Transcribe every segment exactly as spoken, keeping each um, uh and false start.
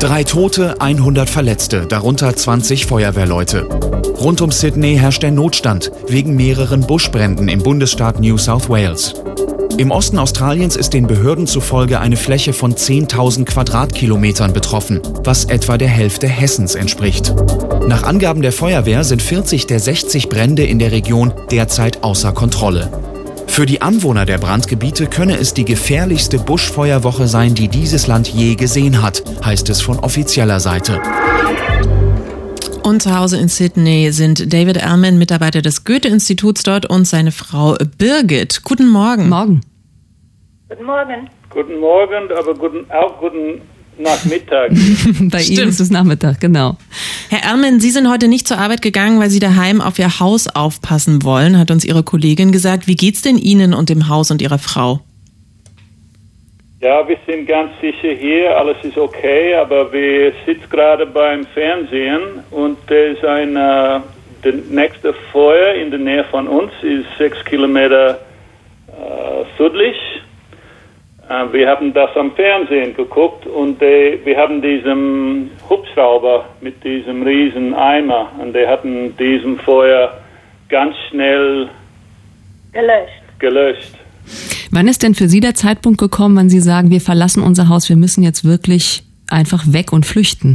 Drei Tote, hundert Verletzte, darunter zwanzig Feuerwehrleute. Rund um Sydney herrscht der Notstand wegen mehreren Buschbränden im Bundesstaat New South Wales. Im Osten Australiens ist den Behörden zufolge eine Fläche von zehntausend Quadratkilometern betroffen, was etwa der Hälfte Hessens entspricht. Nach Angaben der Feuerwehr sind vierzig der sechzig Brände in der Region derzeit außer Kontrolle. Für die Anwohner der Brandgebiete könne es die gefährlichste Buschfeuerwoche sein, die dieses Land je gesehen hat, heißt es von offizieller Seite. Und zu Hause in Sydney sind David Ellman, Mitarbeiter des Goethe-Instituts dort, und seine Frau Birgit. Guten Morgen. Morgen. Guten Morgen. Guten Morgen, aber guten, auch guten Nachmittag. Bei Stimmt. Ihnen ist es Nachmittag, genau. Herr Ellman, Sie sind heute nicht zur Arbeit gegangen, weil Sie daheim auf Ihr Haus aufpassen wollen, hat uns Ihre Kollegin gesagt. Wie geht's denn Ihnen und dem Haus und Ihrer Frau? Ja, wir sind ganz sicher hier, alles ist okay, aber wir sitzen gerade beim Fernsehen und da ist ein, äh, der nächste Feuer in der Nähe von uns ist sechs Kilometer äh, südlich. Äh, wir haben das am Fernsehen geguckt und äh, wir haben diesen Hubschrauber mit diesem riesen Eimer und die hatten diesen Feuer ganz schnell gelöscht. gelöscht. Wann ist denn für Sie der Zeitpunkt gekommen, wann Sie sagen, wir verlassen unser Haus, wir müssen jetzt wirklich einfach weg und flüchten?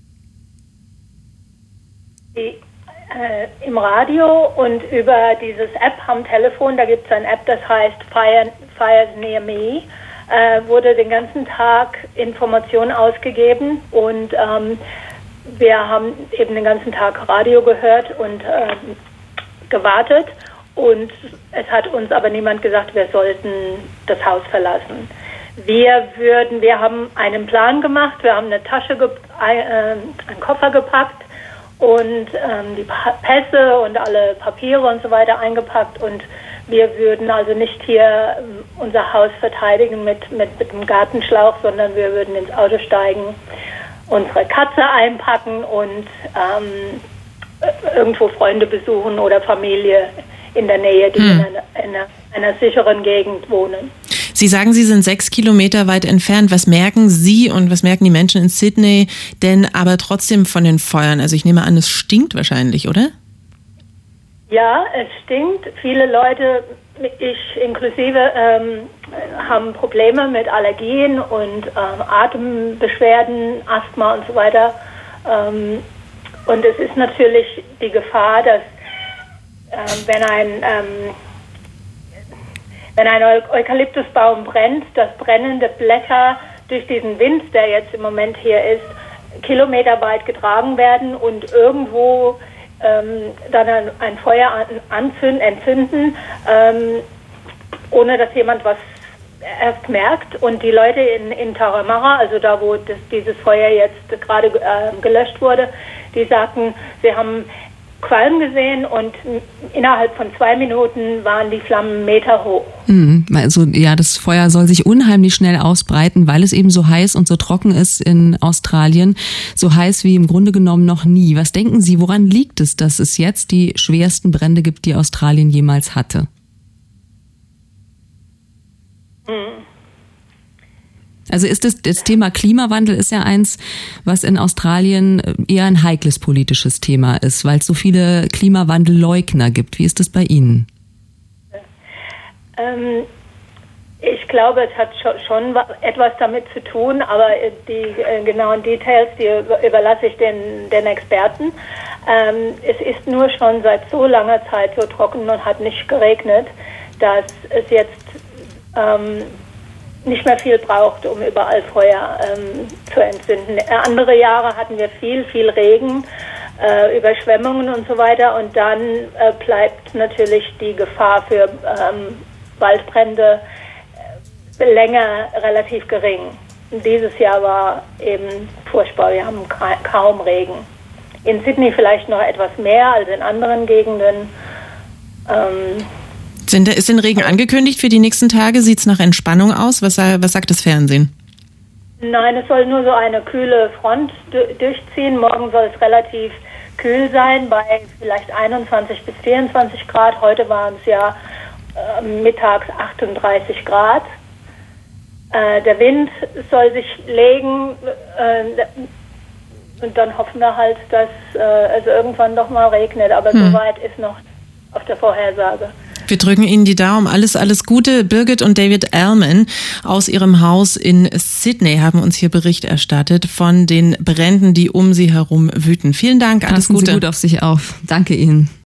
Die, äh, im Radio und über dieses App am Telefon, da gibt es eine App, das heißt Fire, Fires Near Me, äh, wurde den ganzen Tag Informationen ausgegeben und ähm, wir haben eben den ganzen Tag Radio gehört und äh, gewartet. Und es hat uns aber niemand gesagt, wir sollten das Haus verlassen. Wir würden, wir haben einen Plan gemacht, wir haben eine Tasche, ge- äh, einen Koffer gepackt und ähm, die pa- Pässe und alle Papiere und so weiter eingepackt und wir würden also nicht hier äh, unser Haus verteidigen mit, mit, mit einem Gartenschlauch, sondern wir würden ins Auto steigen, unsere Katze einpacken und ähm, irgendwo Freunde besuchen oder Familie in der Nähe, die hm. in, einer, in einer, einer sicheren Gegend wohnen. Sie sagen, Sie sind sechs Kilometer weit entfernt. Was merken Sie und was merken die Menschen in Sydney denn aber trotzdem von den Feuern? Also ich nehme an, es stinkt wahrscheinlich, oder? Ja, es stinkt. Viele Leute, ich inklusive, ähm, haben Probleme mit Allergien und ähm, Atembeschwerden, Asthma und so weiter. Ähm, und es ist natürlich die Gefahr, dass Ähm, wenn ein ähm, wenn ein Eukalyptusbaum brennt, dass brennende Blätter durch diesen Wind, der jetzt im Moment hier ist, kilometerweit getragen werden und irgendwo ähm, dann ein, ein Feuer an, anzünden, entzünden, ähm, ohne dass jemand was erst merkt. Und die Leute in, in Tarahumara, also da, wo das, dieses Feuer jetzt gerade äh, gelöscht wurde, die sagten, sie haben Qualm gesehen und innerhalb von zwei Minuten waren die Flammen Meter hoch. Mhm, also ja, das Feuer soll sich unheimlich schnell ausbreiten, weil es eben so heiß und so trocken ist in Australien, so heiß wie im Grunde genommen noch nie. Was denken Sie, woran liegt es, dass es jetzt die schwersten Brände gibt, die Australien jemals hatte? Mhm. Also ist das, das Thema Klimawandel ist ja eins, was in Australien eher ein heikles politisches Thema ist, weil es so viele Klimawandelleugner gibt. Wie ist das bei Ihnen? Ähm, ich glaube, es hat schon etwas damit zu tun, aber die äh, genauen Details, die überlasse ich den, den Experten. Ähm, es ist nur schon seit so langer Zeit so trocken und hat nicht geregnet, dass es jetzt ähm, nicht mehr viel braucht, um überall Feuer ähm, zu entzünden. Äh, andere Jahre hatten wir viel, viel Regen, äh, Überschwemmungen und so weiter und dann äh, bleibt natürlich die Gefahr für ähm, Waldbrände äh, länger relativ gering. Dieses Jahr war eben furchtbar, wir haben ka- kaum Regen. In Sydney vielleicht noch etwas mehr als in anderen Gegenden. Ähm, Sind, ist denn Regen angekündigt für die nächsten Tage? Sieht es nach Entspannung aus? Was, was sagt das Fernsehen? Nein, es soll nur so eine kühle Front d- durchziehen. Morgen soll es relativ kühl sein, bei vielleicht einundzwanzig bis vierundzwanzig Grad. Heute waren es ja äh, mittags achtunddreißig Grad. Äh, der Wind soll sich legen äh, und dann hoffen wir halt, dass äh, es irgendwann noch mal regnet. Aber hm. soweit ist noch auf der Vorhersage. Wir drücken Ihnen die Daumen. Alles, alles Gute. Birgit und David Allman aus ihrem Haus in Sydney haben uns hier Bericht erstattet von den Bränden, die um sie herum wüten. Vielen Dank. Alles Passen Gute. Sie gut auf sich auf. Danke Ihnen.